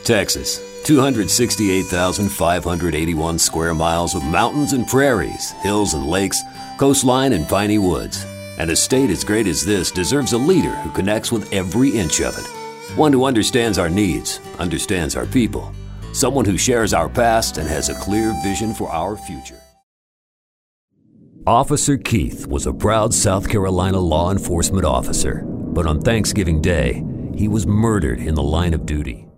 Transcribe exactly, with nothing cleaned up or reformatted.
Texas, two hundred sixty-eight thousand five hundred eighty-one square miles of mountains and prairies, hills and lakes, coastline and piney woods. And a state as great as this deserves a leader who connects with every inch of it. One who understands our needs, understands our people. Someone who shares our past and has a clear vision for our future. Officer Keith was a proud South Carolina law enforcement officer, but on Thanksgiving Day, he was murdered in the line of duty.